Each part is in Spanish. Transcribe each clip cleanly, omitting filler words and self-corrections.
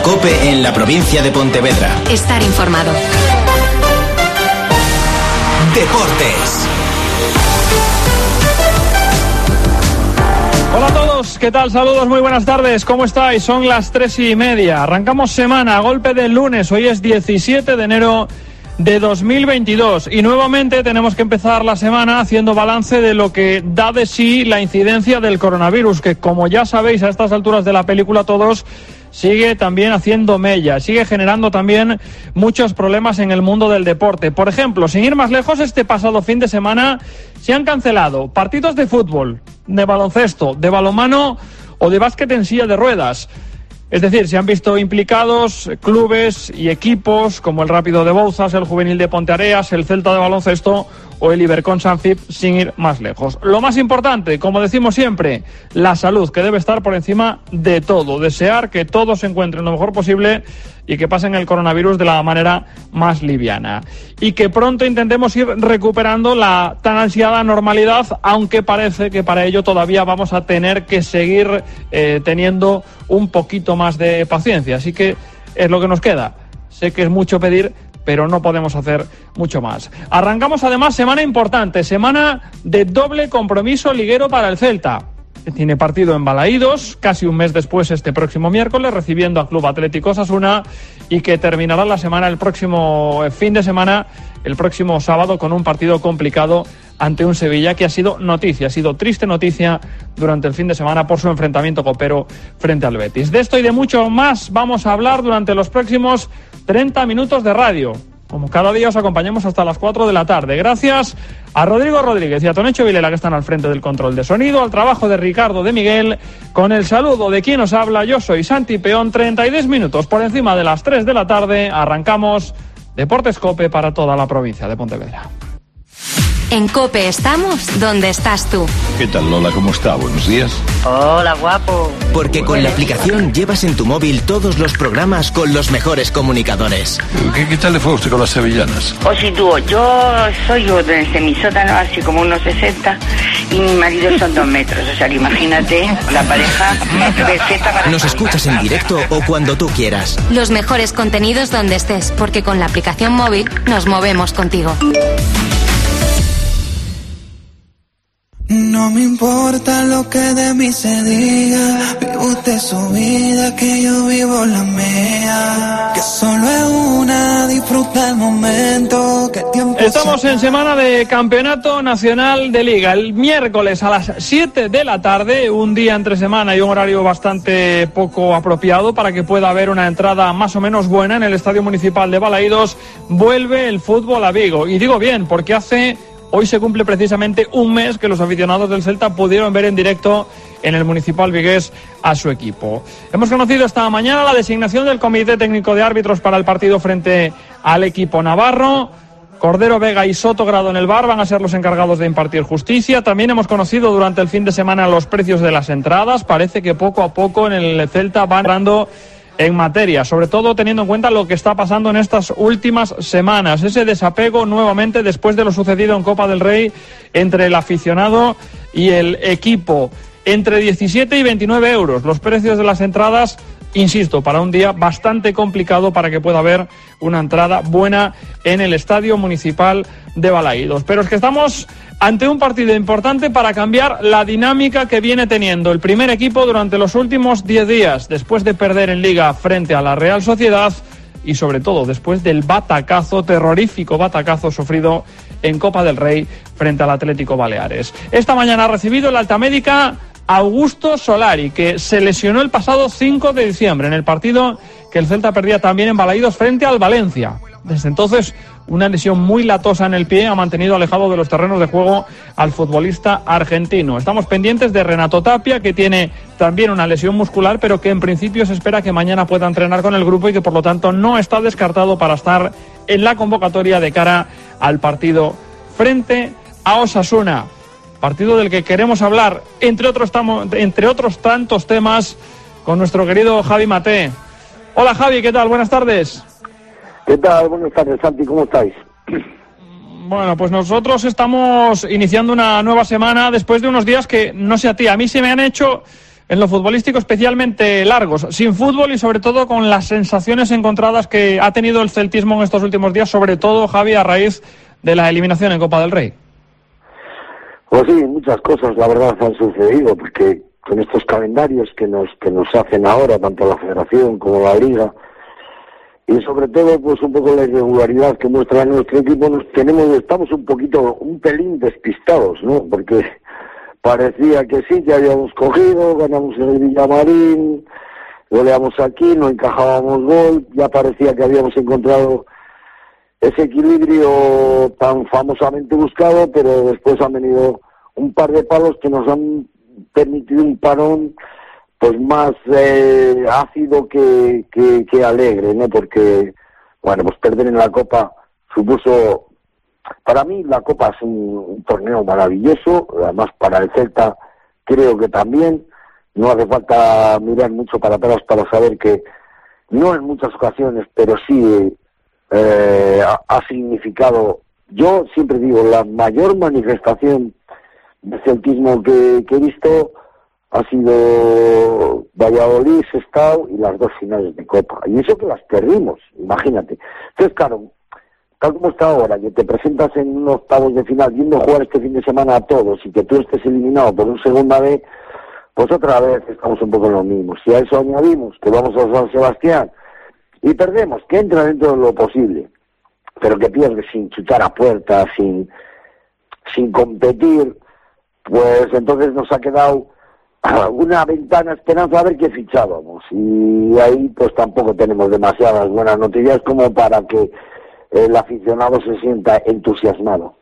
COPE en la provincia de Pontevedra. Estar informado. Deportes. Hola a todos, ¿qué tal? Saludos, muy buenas tardes, ¿cómo estáis? Son las 3:30, arrancamos semana a golpe del lunes, hoy es 17 de enero de 2022 y nuevamente tenemos que empezar la semana haciendo balance de lo que da de sí la incidencia del coronavirus, que como ya sabéis a estas alturas de la película todos, sigue también haciendo mella, sigue generando también muchos problemas en el mundo del deporte. Por ejemplo, sin ir más lejos, este pasado fin de semana se han cancelado partidos de fútbol, de baloncesto, de balonmano o de básquet en silla de ruedas. Es decir, se han visto implicados clubes y equipos como el Rápido de Bouzas, el Juvenil de Ponteareas, el Celta de baloncesto o el Ibercon Sanfib, sin ir más lejos. Lo más importante, como decimos siempre, la salud, que debe estar por encima de todo. Desear que todos se encuentren lo mejor posible y que pasen el coronavirus de la manera más liviana. Y que pronto intentemos ir recuperando la tan ansiada normalidad, aunque parece que para ello todavía vamos a tener que seguir teniendo un poquito más de paciencia. Así que es lo que nos queda. Sé que es mucho pedir, pero no podemos hacer mucho más. Arrancamos además semana importante, semana de doble compromiso liguero para el Celta. Tiene partido en Balaídos, casi un mes después este próximo miércoles, recibiendo a Club Atlético Osasuna, y que terminará la semana el próximo fin de semana, el próximo sábado, con un partido complicado ante un Sevilla que ha sido noticia, ha sido triste noticia durante el fin de semana por su enfrentamiento copero frente al Betis. De esto y de mucho más vamos a hablar durante los próximos 30 minutos de radio. Como cada día os acompañamos hasta las 4 de la tarde. Gracias a Rodrigo Rodríguez y a Tonecho Vilela, que están al frente del control de sonido, al trabajo de Ricardo de Miguel, con el saludo de quien os habla. Yo soy Santi Peón. 32 minutos por encima de las 3 de la tarde. Arrancamos Deportes COPE para toda la provincia de Pontevedra. En COPE estamos donde estás tú. ¿Qué tal, Lola? ¿Cómo está? Buenos días. Hola, guapo. Porque con la aplicación llevas en tu móvil todos los programas con los mejores comunicadores. ¿Qué tal le fue a usted con las sevillanas? O si tú, yo soy desde mi sótano, así como unos 60, y mi marido son 2 metros. O sea, que imagínate, la pareja perfecta. Nos escuchas en directo o cuando tú quieras. Los mejores contenidos donde estés, porque con la aplicación móvil nos movemos contigo. No me importa lo que de mí se diga, vive usted su vida, que yo vivo la mía, que solo es una, disfruta el momento, que el tiempo... Estamos en semana de Campeonato Nacional de Liga. El miércoles a las 7 de la tarde, un día entre semana y un horario bastante poco apropiado para que pueda haber una entrada más o menos buena en el Estadio Municipal de Balaídos, vuelve el fútbol a Vigo. Y digo bien, porque hoy se cumple precisamente un mes que los aficionados del Celta pudieron ver en directo en el Municipal vigués a su equipo. Hemos conocido esta mañana la designación del Comité Técnico de Árbitros para el partido frente al equipo navarro. Cordero, Vega y Soto Grado en el VAR van a ser los encargados de impartir justicia. También hemos conocido durante el fin de semana los precios de las entradas. Parece que poco a poco en el Celta van entrando en materia, sobre todo teniendo en cuenta lo que está pasando en estas últimas semanas, ese desapego nuevamente después de lo sucedido en Copa del Rey entre el aficionado y el equipo. Entre 17 y 29 euros los precios de las entradas, insisto, para un día bastante complicado para que pueda haber una entrada buena en el Estadio Municipal de Balaídos. Pero es que estamos ante un partido importante para cambiar la dinámica que viene teniendo el primer equipo durante los últimos 10 días, después de perder en Liga frente a la Real Sociedad y sobre todo después del terrorífico batacazo sufrido en Copa del Rey frente al Atlético Baleares. Esta mañana ha recibido el alta médica Augusto Solari, que se lesionó el pasado 5 de diciembre en el partido que el Celta perdía también en Balaídos frente al Valencia. Desde entonces, una lesión muy latosa en el pie ha mantenido alejado de los terrenos de juego al futbolista argentino. Estamos pendientes de Renato Tapia, que tiene también una lesión muscular, pero que en principio se espera que mañana pueda entrenar con el grupo y que por lo tanto no está descartado para estar en la convocatoria de cara al partido frente a Osasuna. Partido del que queremos hablar, entre otros tantos temas, con nuestro querido Javi Maté. Hola Javi, ¿qué tal? Buenas tardes. ¿Qué tal? Buenas tardes, Santi, ¿cómo estáis? Bueno, pues nosotros estamos iniciando una nueva semana después de unos días que, no sé a ti, a mí se me han hecho en lo futbolístico especialmente largos, sin fútbol y sobre todo con las sensaciones encontradas que ha tenido el celtismo en estos últimos días, sobre todo, Javi, a raíz de la eliminación en Copa del Rey. Pues sí, muchas cosas la verdad han sucedido, porque con estos calendarios que nos hacen ahora, tanto la Federación como la Liga, y sobre todo pues un poco la irregularidad que muestra nuestro equipo, estamos un pelín despistados, ¿no? Porque parecía que sí, que habíamos cogido, ganamos en el Villamarín, goleamos aquí, no encajábamos gol, ya parecía que habíamos encontrado ese equilibrio tan famosamente buscado, pero después han venido un par de palos que nos han permitido un parón pues más ácido que alegre, ¿no? Porque, bueno, pues perder en la Copa supuso, para mí la Copa es un torneo maravilloso, además para el Celta creo que también, no hace falta mirar mucho para atrás para saber que no en muchas ocasiones, pero sí ha significado, yo siempre digo, la mayor manifestación de celtismo que he visto ha sido Valladolid, Sestao y las 2 finales de Copa. Y eso que las perdimos, imagínate. Entonces, claro, tal como está ahora, que te presentas en unos octavos de final, viendo jugar este fin de semana a todos y que tú estés eliminado por un segunda vez, pues otra vez estamos un poco en lo mismo. Si a eso añadimos que vamos a San Sebastián y perdemos, que entra dentro de lo posible, pero que pierdes sin chutar a puerta, sin competir, pues entonces nos ha quedado una ventana esperanza a ver qué fichábamos, y ahí pues tampoco tenemos demasiadas buenas noticias como para que el aficionado se sienta entusiasmado.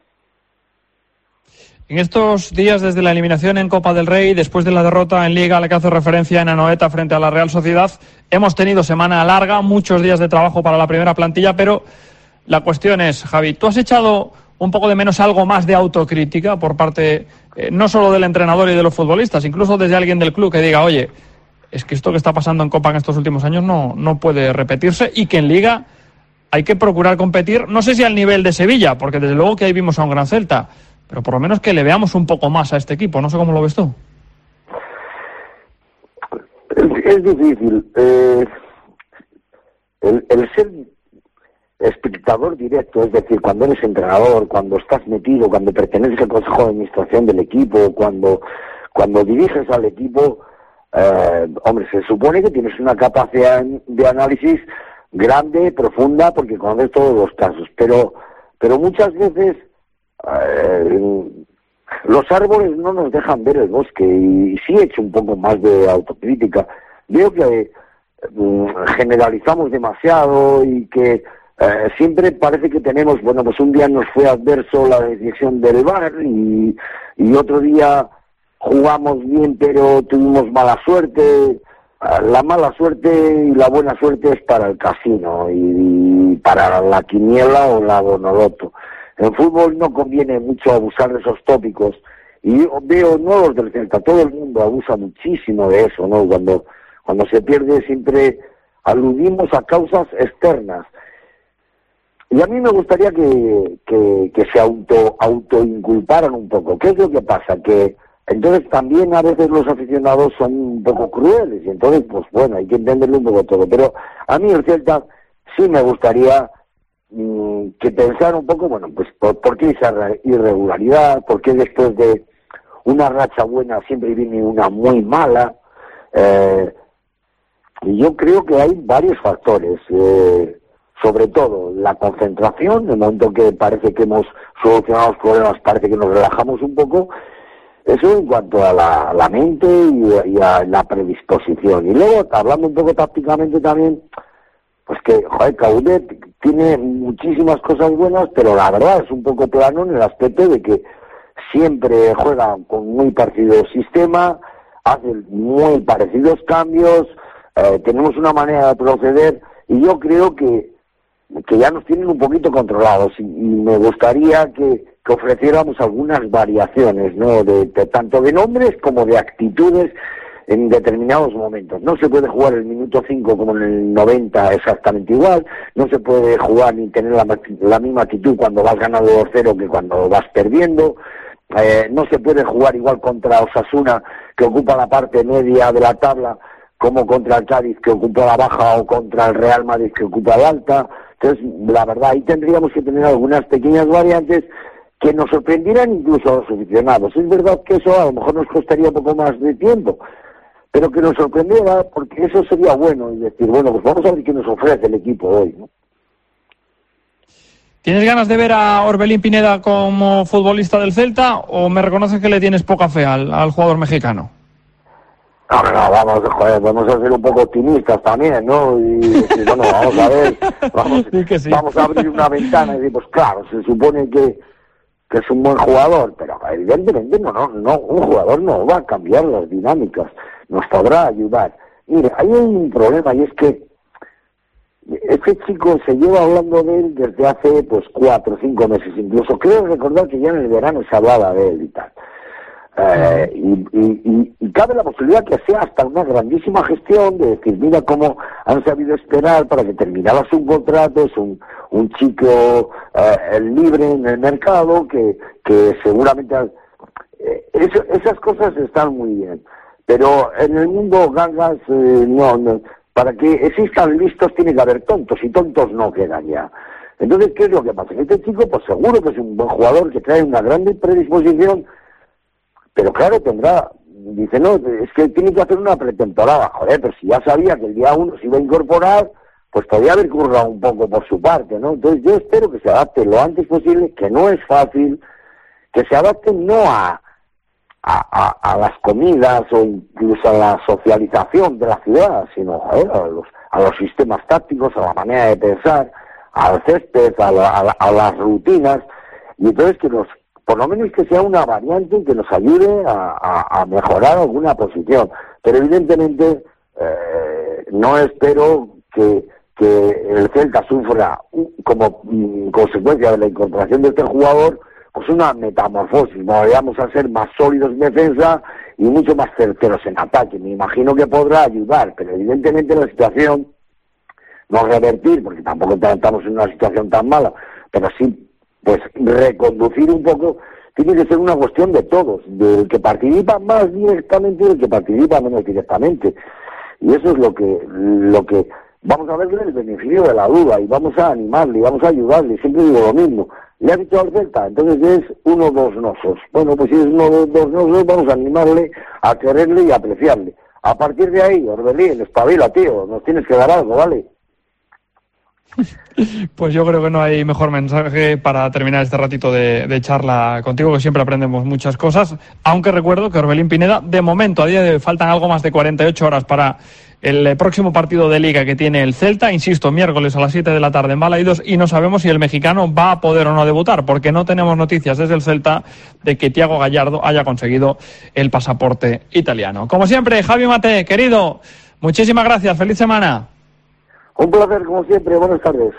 En estos días, desde la eliminación en Copa del Rey, después de la derrota en Liga a la que hace referencia en Anoeta frente a la Real Sociedad, hemos tenido semana larga, muchos días de trabajo para la primera plantilla, pero la cuestión es, Javi, ¿tú has echado un poco de menos algo más de autocrítica por parte no solo del entrenador y de los futbolistas, incluso desde alguien del club que diga, oye, es que esto que está pasando en Copa en estos últimos años no puede repetirse, y que en Liga hay que procurar competir, no sé si al nivel de Sevilla, porque desde luego que ahí vimos a un gran Celta, pero por lo menos que le veamos un poco más a este equipo? No sé cómo lo ves tú. Es difícil. El ser espectador directo, es decir, cuando eres entrenador, cuando estás metido, cuando perteneces al consejo de administración del equipo, cuando diriges al equipo, hombre, se supone que tienes una capacidad de análisis grande, profunda, porque conoces todos los casos, pero muchas veces los árboles no nos dejan ver el bosque, y sí he hecho un poco más de autocrítica. Veo que generalizamos demasiado y que siempre parece que tenemos, bueno, pues un día nos fue adverso la decisión del VAR y otro día jugamos bien pero tuvimos mala suerte. La mala suerte y la buena suerte es para el casino y para la quiniela o la bonoloto. En fútbol no conviene mucho abusar de esos tópicos, y yo veo, no los del Celta, todo el mundo abusa muchísimo de eso, ¿no? Cuando se pierde siempre aludimos a causas externas. Y a mí me gustaría que se autoinculparan un poco. ¿Qué es lo que pasa? Que entonces también a veces los aficionados son un poco crueles, y entonces, pues bueno, hay que entenderlo un poco todo. Pero a mí el Celta sí me gustaría que pensara un poco, bueno, pues ¿por qué esa irregularidad? ¿Por qué después de una racha buena siempre viene una muy mala? Y yo creo que hay varios factores. Sobre todo la concentración, en el momento que parece que hemos solucionado los problemas, parece que nos relajamos un poco. Eso en cuanto a la mente y a la predisposición. Y luego, hablando un poco tácticamente también, pues que, joder, Coudet tiene muchísimas cosas buenas, pero la verdad es un poco plano en el aspecto de que siempre juega con muy parecido sistema, hace muy parecidos cambios, tenemos una manera de proceder, y yo creo que ya nos tienen un poquito controlados, y me gustaría que ofreciéramos algunas variaciones, ¿no? De tanto de nombres como de actitudes en determinados momentos. No se puede jugar el minuto 5 como en el 90 exactamente igual, no se puede jugar ni tener la misma actitud cuando vas ganando 2-0 que cuando vas perdiendo. no se puede jugar igual contra Osasuna, que ocupa la parte media de la tabla, como contra el Cádiz, que ocupa la baja, o contra el Real Madrid, que ocupa la alta. Entonces, la verdad, ahí tendríamos que tener algunas pequeñas variantes que nos sorprendieran incluso a los aficionados. Es verdad que eso a lo mejor nos costaría un poco más de tiempo, pero que nos sorprendiera, porque eso sería bueno, y decir, bueno, pues vamos a ver qué nos ofrece el equipo hoy, ¿no? ¿Tienes ganas de ver a Orbelín Pineda como futbolista del Celta, o me reconoces que le tienes poca fe al jugador mexicano? No, vamos a ser un poco optimistas también, ¿no? Y decir, bueno, vamos a ver, vamos a abrir una ventana y decir, pues claro, se supone que es un buen jugador, pero evidentemente no, un jugador no va a cambiar las dinámicas, nos podrá ayudar. Mire, hay un problema, y es que este chico se lleva hablando de él desde hace pues 4 o 5 meses, incluso creo recordar que ya en el verano se hablaba de él y tal. Y cabe la posibilidad que sea hasta una grandísima gestión de decir, mira cómo han sabido esperar para que terminara su contrato, es un chico libre en el mercado, que seguramente esas cosas están muy bien, pero en el mundo gangas no, para que existan listos tiene que haber tontos, y tontos no quedan ya. Entonces, ¿qué es lo que pasa? Este chico pues seguro que es un buen jugador, que trae una gran predisposición, pero claro, dice, no, es que tiene que hacer una pretemporada. Joder, pero si ya sabía que el día 1 se iba a incorporar, pues podría haber currado un poco por su parte, ¿no? Entonces yo espero que se adapte lo antes posible, que no es fácil, que se adapte no a las comidas o incluso a la socialización de la ciudad, sino, joder, a los sistemas tácticos, a la manera de pensar, al césped, a las rutinas, y entonces por lo menos que sea una variante que nos ayude a mejorar alguna posición. Pero evidentemente no espero que el Celta sufra como consecuencia de la incorporación de este jugador pues una metamorfosis. Vamos a ser más sólidos en defensa y mucho más certeros en ataque. Me imagino que podrá ayudar, pero evidentemente la situación no revertir, porque tampoco estamos en una situación tan mala, pero sí pues reconducir un poco. Tiene que ser una cuestión de todos, del que participa más directamente y del que participa menos directamente. Y eso es lo que vamos a verle el beneficio de la duda, y vamos a animarle, y vamos a ayudarle. Siempre digo lo mismo. ¿Le ha dicho al Celta? Entonces es 1 o 2 nosos. Bueno, pues si es 1 o 2 nosos, vamos a animarle, a quererle y a apreciarle. A partir de ahí, Orbelín, espabila, tío, nos tienes que dar algo, ¿vale? Pues yo creo que no hay mejor mensaje para terminar este ratito de charla contigo, que siempre aprendemos muchas cosas, aunque recuerdo que Orbelín Pineda, de momento, a día de hoy, faltan algo más de 48 horas para el próximo partido de Liga que tiene el Celta, insisto, miércoles a las 7 de la tarde en Balaidos, y no sabemos si el mexicano va a poder o no debutar, porque no tenemos noticias desde el Celta de que Thiago Gallardo haya conseguido el pasaporte italiano. Como siempre, Javi Mate, querido, muchísimas gracias, feliz semana. Un placer, como siempre, buenas tardes.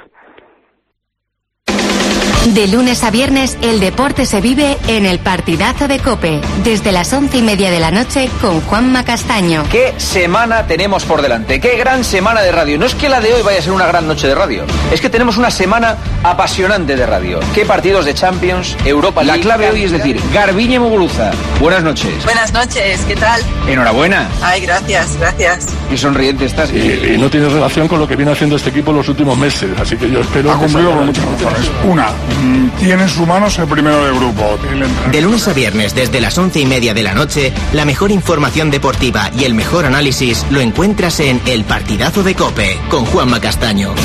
De lunes a viernes, el deporte se vive en el partidazo de COPE, desde las 11:30 de la noche con Juanma Castaño. ¿Qué semana tenemos por delante? ¡Qué gran semana de radio! No es que la de hoy vaya a ser una gran noche de radio, es que tenemos una semana apasionante de radio. ¿Qué partidos de Champions, Europa League? La clave hoy es decir, Garbiñe Muguruza, buenas noches. Buenas noches, ¿qué tal? Enhorabuena. Ay, gracias. Qué sonriente estás. Y no tiene relación con lo que viene haciendo este equipo en los últimos meses, así que yo espero... Ha cumplido con muchas razones. Una, tiene en sus manos el primero de grupo. De lunes a viernes, desde las 11:30 de la noche, la mejor información deportiva y el mejor análisis lo encuentras en El Partidazo de COPE, con Juanma Castaño.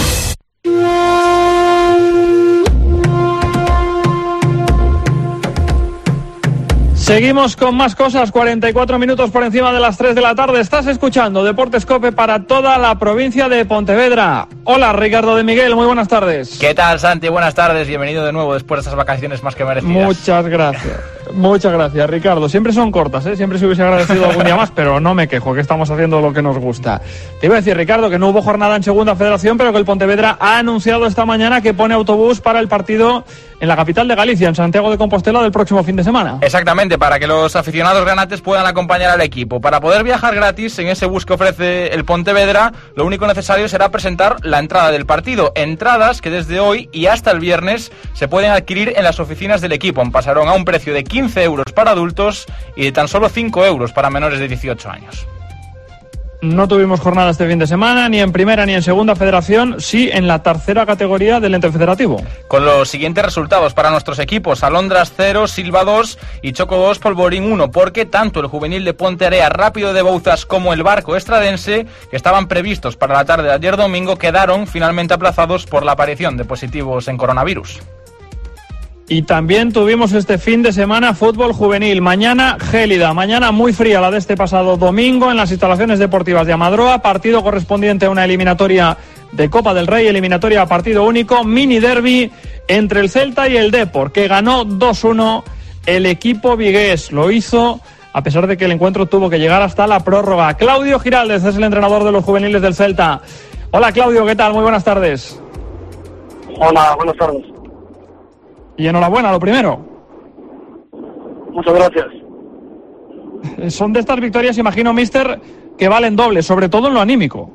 Seguimos con más cosas, 44 minutos por encima de las 3 de la tarde. Estás escuchando Deportes COPE para toda la provincia de Pontevedra. Hola, Ricardo de Miguel, muy buenas tardes. ¿Qué tal, Santi? Buenas tardes, bienvenido de nuevo después de estas vacaciones más que merecidas. Muchas gracias, Ricardo. Siempre son cortas, ¿eh? Siempre se hubiese agradecido algún día más, pero no me quejo, que estamos haciendo lo que nos gusta. Te iba a decir, Ricardo, que no hubo jornada en Segunda Federación, pero que el Pontevedra ha anunciado esta mañana que pone autobús para el partido en la capital de Galicia, en Santiago de Compostela, del próximo fin de semana. Exactamente, para que los aficionados granates puedan acompañar al equipo. Para poder viajar gratis en ese bus que ofrece el Pontevedra, lo único necesario será presentar la entrada del partido. Entradas que desde hoy y hasta el viernes se pueden adquirir en las oficinas del equipo en Pasarón a un precio de 15 15 euros para adultos y de tan solo 5 euros para menores de 18 años. No tuvimos jornada este fin de semana, ni en primera ni en segunda federación, sí en la tercera categoría del ente federativo. Con los siguientes resultados para nuestros equipos: Alondras 0, Silva 2 y Choco 2, Polvorín 1, porque tanto el juvenil de Pontearea, Rápido de Bouzas, como el Barco Estradense, que estaban previstos para la tarde de ayer domingo, quedaron finalmente aplazados por la aparición de positivos en coronavirus. Y también tuvimos este fin de semana fútbol juvenil. Mañana gélida, mañana muy fría la de este pasado domingo en las instalaciones deportivas de Amadroa. Partido correspondiente a una eliminatoria de Copa del Rey, eliminatoria a partido único, mini derbi entre el Celta y el Depor, que ganó 2-1 el equipo vigués. Lo hizo a pesar de que el encuentro tuvo que llegar hasta la prórroga. Claudio Giraldez es el entrenador de los juveniles del Celta. Hola Claudio, ¿qué tal? Muy buenas tardes. Hola, buenas tardes. Y enhorabuena, lo primero. Muchas gracias. Son de estas victorias, imagino, míster, que valen doble, sobre todo en lo anímico.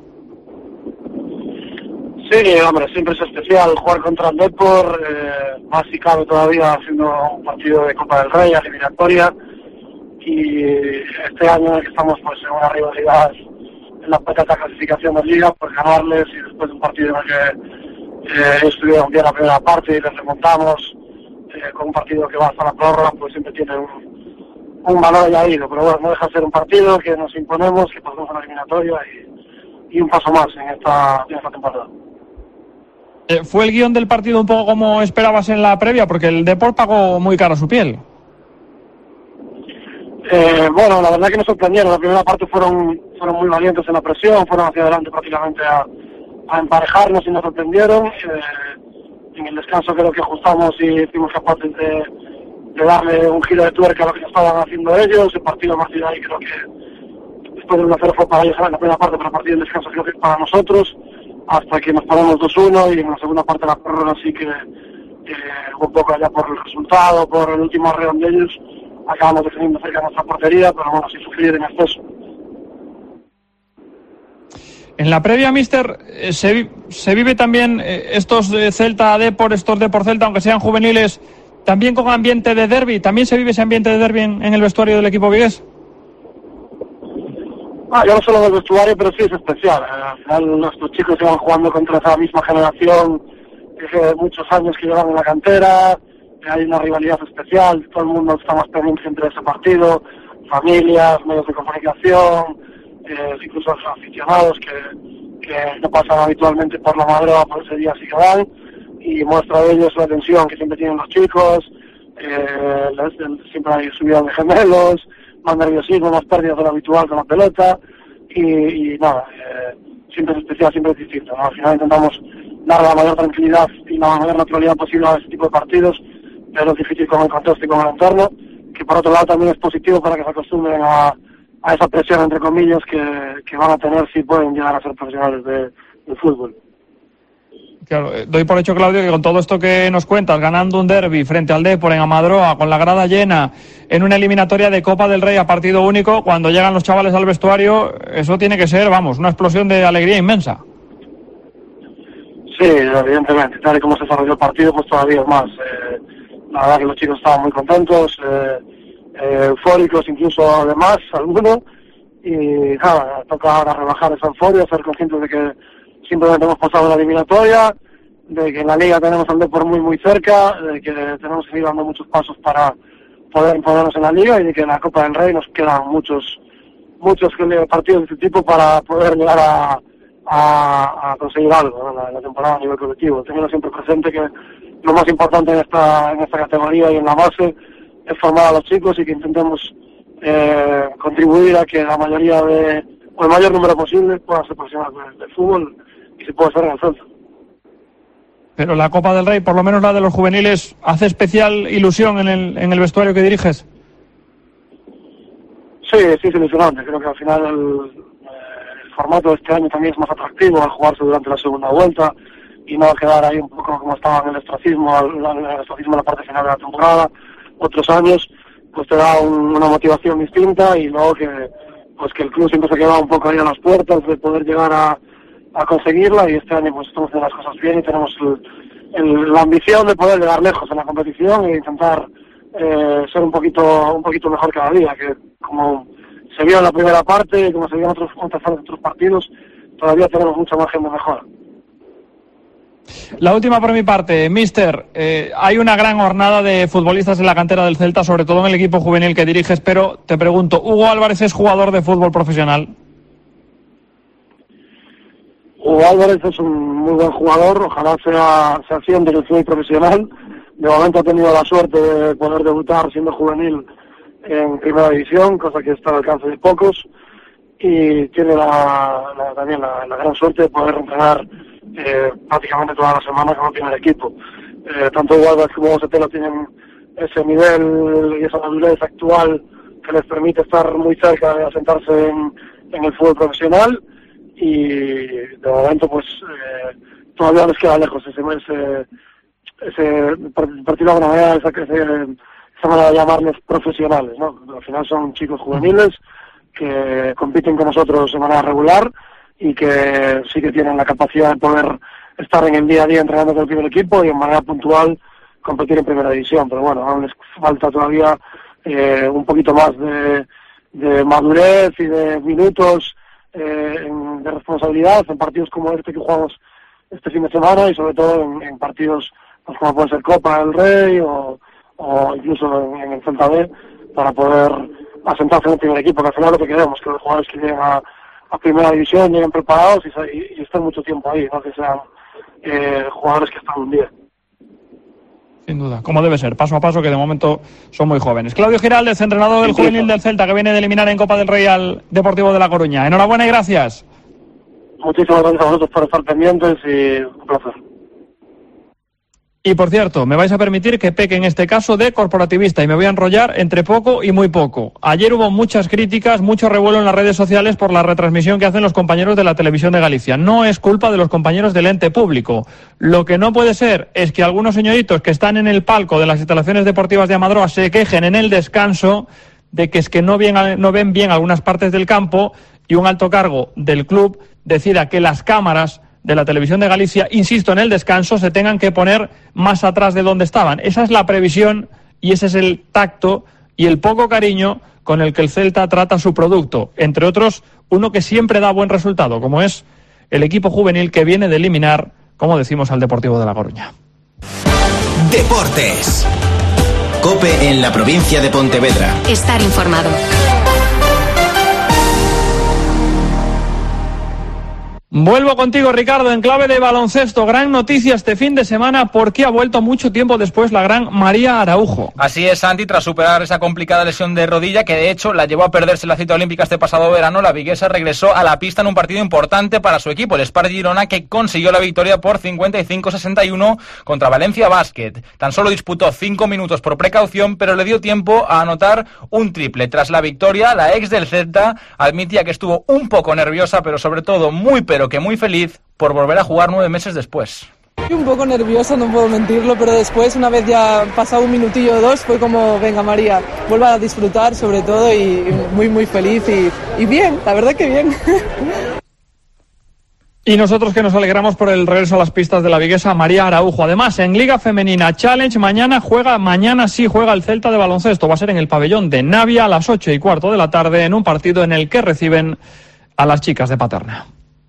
Sí, hombre, siempre es especial jugar contra el Depor, más si cabe todavía haciendo un partido de Copa del Rey, eliminatoria, y este año en el que estamos pues en una rivalidad en la patata clasificación de Liga, pues ganarles, y después de un partido en el que estuvieron bien la primera parte y les remontamos, con un partido que va hasta la prórroga, pues siempre tiene un valor añadido, pero bueno, no deja de ser un partido que nos imponemos, que pasamos a la eliminatoria y un paso más en esta temporada. ¿Fue el guión del partido un poco como esperabas en la previa? Porque el Depor pagó muy caro su piel. Bueno, la verdad que nos sorprendieron. La primera parte fueron muy valientes en la presión, fueron hacia adelante prácticamente a emparejarnos y nos sorprendieron. En el descanso creo que ajustamos y fuimos capaces de darle un giro de tuerca a lo que estaban haciendo ellos. El partido a partir de ahí creo que después de 1-0 fue para ellos en la primera parte, pero a partir del descanso creo que es para nosotros, hasta que nos ponemos 2-1 y en la segunda parte de la prórroga sí que un poco allá por el resultado, por el último arreón de ellos, acabamos defendiendo cerca de nuestra portería, pero bueno, sin sufrir en exceso. En la previa, míster, se vive también estos Celta Depor, estos Depor Celta, aunque sean juveniles, también con ambiente de derbi. ¿También se vive ese ambiente de derbi en el vestuario del equipo vigués? Yo no solo del vestuario, pero sí es especial. Al final nuestros chicos llevan jugando contra esa misma generación desde muchos años que llevan en la cantera. Hay una rivalidad especial, todo el mundo está más pendiente entre ese partido, familias, medios de comunicación, incluso los aficionados que no pasan habitualmente por la Madroa, por ese día sí que van, y muestra de ellos la tensión que siempre tienen los chicos, siempre hay subida de gemelos, más nerviosismo, más pérdidas de lo habitual con la pelota, y nada, siempre es especial, siempre es distinto, ¿no? Al final intentamos dar la mayor tranquilidad y la mayor naturalidad posible a este tipo de partidos, pero es difícil con el contexto y con el entorno, que por otro lado también es positivo para que se acostumbren a esa presión, entre comillas, que van a tener si pueden llegar a ser profesionales del fútbol. Claro, doy por hecho, Claudio, que con todo esto que nos cuentas, ganando un derbi frente al Depor en Amadroa, con la grada llena, en una eliminatoria de Copa del Rey a partido único, cuando llegan los chavales al vestuario, eso tiene que ser, vamos, una explosión de alegría inmensa. Sí, evidentemente, tal y como se desarrolló el partido, pues todavía es más. La verdad que los chicos estaban muy contentos, eufóricos incluso además, algunos, y nada, toca ahora rebajar esa euforia, ser conscientes de que simplemente hemos pasado la eliminatoria, de que en la Liga tenemos al Depor muy cerca, de que tenemos que seguir dando muchos pasos para poder imponernos en la Liga y de que en la Copa del Rey nos quedan muchos partidos de este tipo para poder llegar a conseguir algo, ¿no? en la temporada a nivel colectivo. Teniendo siempre presente que lo más importante en esta categoría y en la base es formar a los chicos y que intentemos contribuir a que la mayoría o el mayor número posible puedan ser profesionales del fútbol y se pueda hacer en el centro. Pero la Copa del Rey, por lo menos la de los juveniles, ¿hace especial ilusión en el vestuario que diriges? Sí, es ilusionante. Creo que al final el formato de este año también es más atractivo al jugarse durante la segunda vuelta y no quedar ahí un poco como estaba en el ostracismo en la parte final de la temporada. Otros años pues te da una motivación distinta y luego que el club siempre se queda un poco ahí a las puertas de poder llegar a conseguirla, y este año pues estamos haciendo las cosas bien y tenemos la ambición de poder llegar lejos en la competición e intentar ser un poquito mejor cada día, que como se vio en la primera parte, como se vio en otros partidos, todavía tenemos mucha margen de mejora. La última por mi parte, Mister, hay una gran jornada de futbolistas en la cantera del Celta, sobre todo en el equipo juvenil que diriges, pero te pregunto, ¿Hugo Álvarez es jugador de fútbol profesional? Hugo Álvarez es un muy buen jugador, ojalá sea así en dirección y profesional. De momento ha tenido la suerte de poder debutar siendo juvenil en primera división, cosa que está al alcance de pocos, y tiene también la gran suerte de poder entrenar prácticamente toda la semana con el primer equipo. Tanto Hugo Álvarez como Setelo tienen ese nivel y esa madurez actual que les permite estar muy cerca de asentarse en el fútbol profesional, y de momento pues todavía les queda lejos ese partido de alguna manera, esa manera de llamarlos profesionales, ¿no? Al final son chicos juveniles que compiten con nosotros de manera regular y que sí que tienen la capacidad de poder estar en el día a día entrenando con el primer equipo y en manera puntual competir en primera división, pero bueno, aún les falta todavía un poquito más de madurez y de minutos de responsabilidad en partidos como este que jugamos este fin de semana, y sobre todo en partidos pues como puede ser Copa del Rey o incluso en el Celta B, para poder asentarse en el primer equipo, que al final lo que queremos, que los jugadores que lleguen a primera división lleguen preparados y estén mucho tiempo ahí, no que sean jugadores que están un día. Sin duda, como debe ser, paso a paso, que de momento son muy jóvenes. Claudio Giraldez, entrenador del juvenil del Celta, que viene de eliminar en Copa del Rey al Deportivo de La Coruña. Enhorabuena y gracias. Muchísimas gracias a vosotros por estar pendientes y un placer. Y por cierto, me vais a permitir que peque en este caso de corporativista y me voy a enrollar entre poco y muy poco. Ayer hubo muchas críticas, mucho revuelo en las redes sociales por la retransmisión que hacen los compañeros de la Televisión de Galicia. No es culpa de los compañeros del ente público. Lo que no puede ser es que algunos señoritos que están en el palco de las instalaciones deportivas de Amadroa se quejen en el descanso de que es que no ven bien algunas partes del campo, y un alto cargo del club decida que las cámaras de la Televisión de Galicia, insisto, en el descanso, se tengan que poner más atrás de donde estaban. Esa es la previsión y ese es el tacto y el poco cariño con el que el Celta trata su producto. Entre otros, uno que siempre da buen resultado, como es el equipo juvenil que viene de eliminar, como decimos, al Deportivo de La Coruña. Deportes. COPE en la provincia de Pontevedra. Estar informado. Vuelvo contigo, Ricardo, en clave de baloncesto. Gran noticia este fin de semana, porque ha vuelto mucho tiempo después la gran María Araujo. Así es, Santi, tras superar esa complicada lesión de rodilla que de hecho la llevó a perderse la cita olímpica este pasado verano, la viguesa regresó a la pista en un partido importante para su equipo, el Spar Girona, que consiguió la victoria por 55-61 contra Valencia Basket. Tan solo disputó 5 minutos por precaución, pero le dio tiempo a anotar un triple. Tras la victoria, la ex del Celta admitía que estuvo un poco nerviosa, pero sobre todo muy feliz por volver a jugar 9 meses después. Estoy un poco nerviosa, no puedo mentirlo, pero después, una vez ya pasado un minutillo o dos, fue como, venga María, vuelva a disfrutar sobre todo, y muy feliz y bien, la verdad que bien. Y nosotros que nos alegramos por el regreso a las pistas de la viguesa María Araujo. Además, en Liga Femenina Challenge, mañana sí juega el Celta de baloncesto. Va a ser en el pabellón de Navia a las 8:15 de la tarde, en un partido en el que reciben a las chicas de Paterna.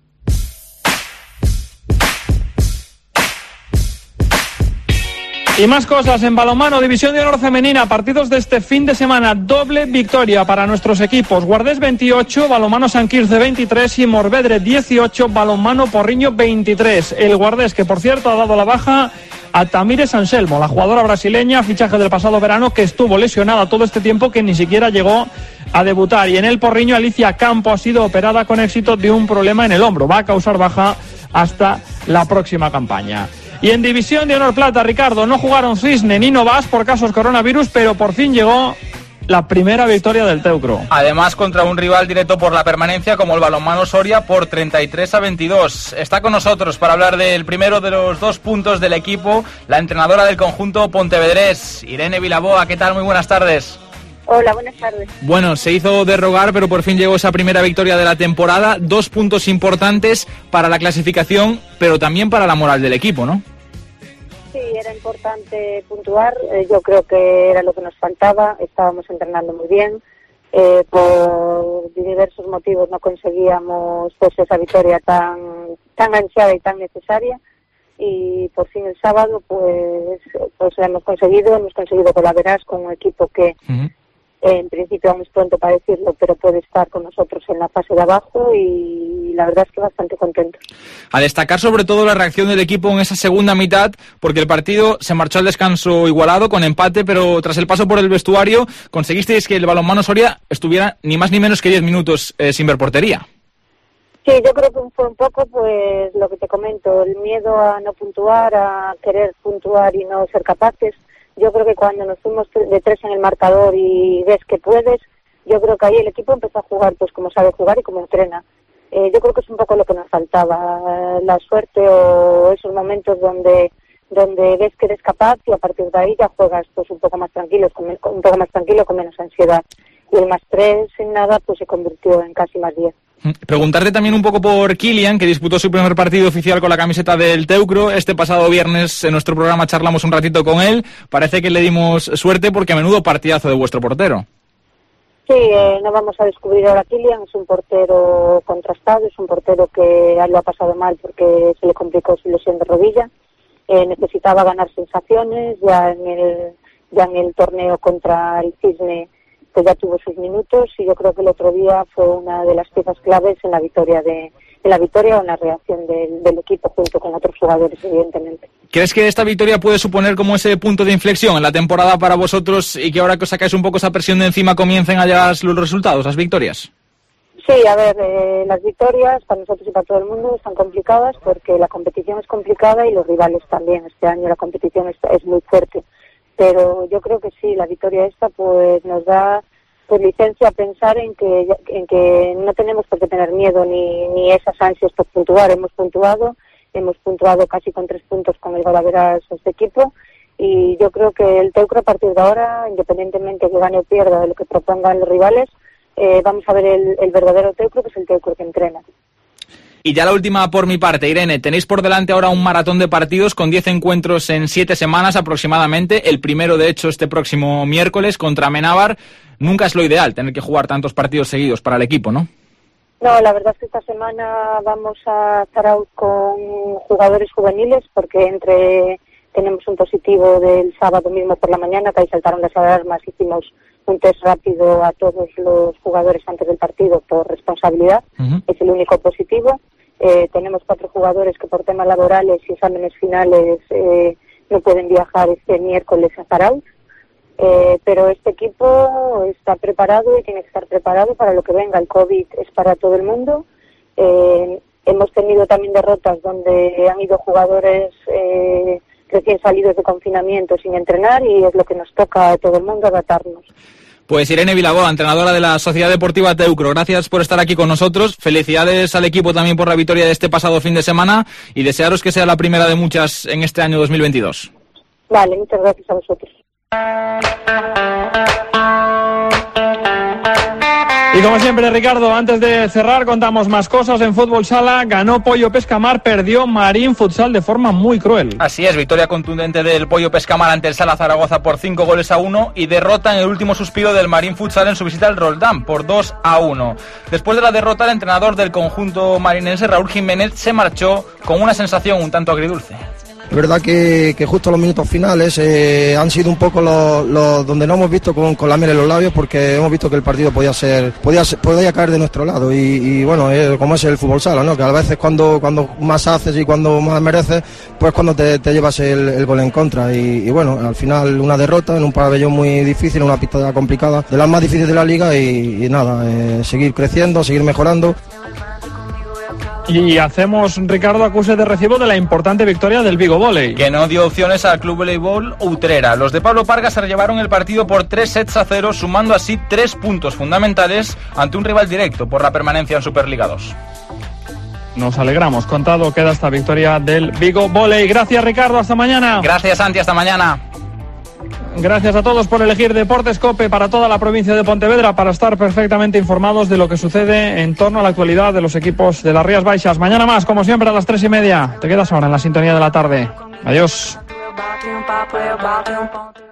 Y más cosas en balonmano, División de Honor Femenina, partidos de este fin de semana, doble victoria para nuestros equipos. Guardés 28, Balonmano San Quirce 23 y Morvedre 18, Balonmano Porriño 23. El Guardés, que por cierto ha dado la baja a Tamires Anselmo, la jugadora brasileña, fichaje del pasado verano, que estuvo lesionada todo este tiempo, que ni siquiera llegó a debutar. Y en el Porriño, Alicia Campo ha sido operada con éxito de un problema en el hombro. Va a causar baja hasta la próxima campaña. Y en División de Honor Plata, Ricardo, no jugaron Cisne ni Novas por casos coronavirus, pero por fin llegó la primera victoria del Teucro. Además, contra un rival directo por la permanencia como el Balonmano Soria por 33-22. Está con nosotros para hablar del primero de los 2 puntos del equipo, la entrenadora del conjunto pontevedrés, Irene Vilaboa. ¿Qué tal? Muy buenas tardes. Hola, buenas tardes. Bueno, se hizo de rogar, pero por fin llegó esa primera victoria de la temporada. 2 puntos importantes para la clasificación, pero también para la moral del equipo, ¿no? Sí, era importante puntuar, yo creo que era lo que nos faltaba, estábamos entrenando muy bien, por diversos motivos no conseguíamos pues esa victoria tan ansiada y tan necesaria, y por fin el sábado pues la hemos conseguido colaborar con un equipo que en principio aún es pronto para decirlo, pero puede estar con nosotros en la fase de abajo, y la verdad es que bastante contento. A destacar sobre todo la reacción del equipo en esa segunda mitad, porque el partido se marchó al descanso igualado, con empate, pero tras el paso por el vestuario conseguisteis que el balonmano Soria estuviera ni más ni menos que 10 minutos sin ver portería. Sí, yo creo que fue un poco pues lo que te comento, el miedo a no puntuar, a querer puntuar y no ser capaces. Yo creo que cuando nos fuimos de 3 en el marcador y ves que puedes, yo creo que ahí el equipo empezó a jugar pues como sabe jugar y como entrena. Yo creo que es un poco lo que nos faltaba, la suerte o esos momentos donde ves que eres capaz, y a partir de ahí ya juegas pues un poco más tranquilo, con menos ansiedad. Y el +3 en nada pues se convirtió en casi +10. Preguntarte también un poco por Kylian, que disputó su primer partido oficial con la camiseta del Teucro. Este pasado viernes en nuestro programa charlamos un ratito con él. Parece que le dimos suerte, porque a menudo partidazo de vuestro portero. Sí, no vamos a descubrir ahora a Kylian, es un portero contrastado, es un portero que lo ha pasado mal porque se le complicó su lesión de rodilla. Necesitaba ganar sensaciones, ya en el torneo contra el Cisne que ya tuvo sus minutos, y yo creo que el otro día fue una de las piezas claves en la victoria o en la reacción del equipo junto con otros jugadores, evidentemente. ¿Crees que esta victoria puede suponer como ese punto de inflexión en la temporada para vosotros, y que ahora que os sacáis un poco esa presión de encima comiencen a llegar los resultados, las victorias? Sí, a ver, las victorias para nosotros y para todo el mundo están complicadas porque la competición es complicada y los rivales también. Este año la competición es muy fuerte. Pero yo creo que sí, la victoria esta pues nos da pues licencia a pensar en que no tenemos por qué tener miedo ni esas ansias por puntuar. Hemos puntuado casi con 3 puntos con el golaveras este equipo, y yo creo que el Teucro a partir de ahora, independientemente que gane o pierda de lo que propongan los rivales, vamos a ver el verdadero Teucro, que es el Teucro que entrena. Y ya la última por mi parte, Irene, tenéis por delante ahora un maratón de partidos con 10 encuentros en 7 semanas aproximadamente. El primero, de hecho, este próximo miércoles contra Amenábar. Nunca es lo ideal tener que jugar tantos partidos seguidos para el equipo, ¿no? No, la verdad es que esta semana vamos a estar out con jugadores juveniles, porque tenemos un positivo del sábado mismo por la mañana, que ahí saltaron las alarmas, hicimos un test rápido a todos los jugadores antes del partido por responsabilidad. Es el único positivo. Tenemos 4 jugadores que por temas laborales y exámenes finales no pueden viajar este miércoles a Zarauz, pero este equipo está preparado y tiene que estar preparado para lo que venga. El COVID es para todo el mundo. Hemos tenido también derrotas donde han ido jugadores recién salidos de confinamiento sin entrenar, y es lo que nos toca a todo el mundo, adaptarnos. Pues Irene Vilaboa, entrenadora de la Sociedad Deportiva Teucro, gracias por estar aquí con nosotros. Felicidades al equipo también por la victoria de este pasado fin de semana, y desearos que sea la primera de muchas en este año 2022. Vale, muchas gracias a vosotros. Y como siempre, Ricardo, antes de cerrar contamos más cosas. En fútbol sala ganó Pollo Pescamar, perdió Marín Futsal de forma muy cruel. Así es, victoria contundente del Pollo Pescamar ante el Sala Zaragoza por 5-1, y derrota en el último suspiro del Marín Futsal en su visita al Roldán por 2-1. Después de la derrota, el entrenador del conjunto marinense, Raúl Jiménez, se marchó con una sensación un tanto agridulce. Es verdad que justo los minutos finales han sido un poco los donde no hemos visto con la miel en los labios, porque hemos visto que el partido podía caer de nuestro lado, y bueno, como es el fútbol sala, ¿no? Que a veces cuando más haces y cuando más mereces, pues cuando te llevas el gol en contra, y bueno, al final una derrota en un pabellón muy difícil, una pista complicada, de las más difíciles de la liga, y nada, seguir creciendo, seguir mejorando. Y hacemos, Ricardo, acuse de recibo de la importante victoria del Vigo Volley, que no dio opciones al Club Voleibol Utrera. Los de Pablo Parga se llevaron el partido por 3-0, sumando así 3 puntos fundamentales ante un rival directo por la permanencia en Superliga 2. Nos alegramos. Contado queda esta victoria del Vigo Volley. Gracias, Ricardo. Hasta mañana. Gracias, Santi. Hasta mañana. Gracias a todos por elegir Deportes COPE para toda la provincia de Pontevedra, para estar perfectamente informados de lo que sucede en torno a la actualidad de los equipos de las Rías Baixas. Mañana más, como siempre, a las 3:30. Te quedas ahora en la sintonía de la tarde. Adiós. batum, pa, pueu, batum, pontum.